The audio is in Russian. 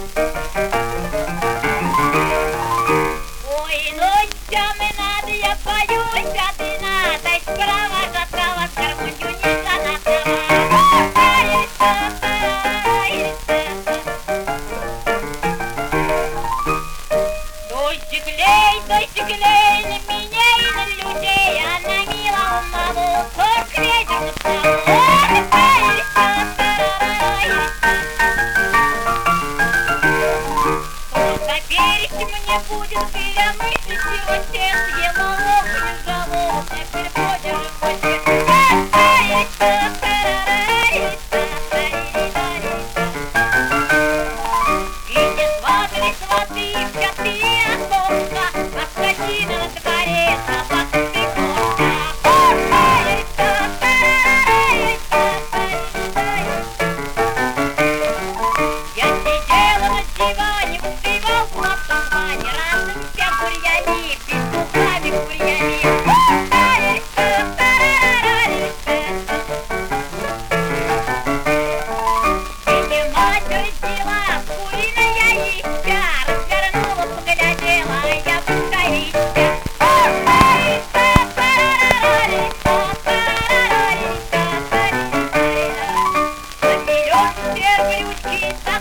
Ой, ночами надо, я боюсь, а ты надо, справа затрава, гармонию не дождик лей на меня и на людей, а на милого маму только ветер только перечи мне будет перемыслить его сердце, его локонь зовут на переходе животе. И не сваты, сваты, коты, окошко, а скотина на дворе, собака бегунка. Я сидела на диване, успевал в тумане, разом все бурьяни, петухами бурьяни. Мать родила, куриное яйцо, развернула, поглядела, а я пускавичка. Замелён все брючки.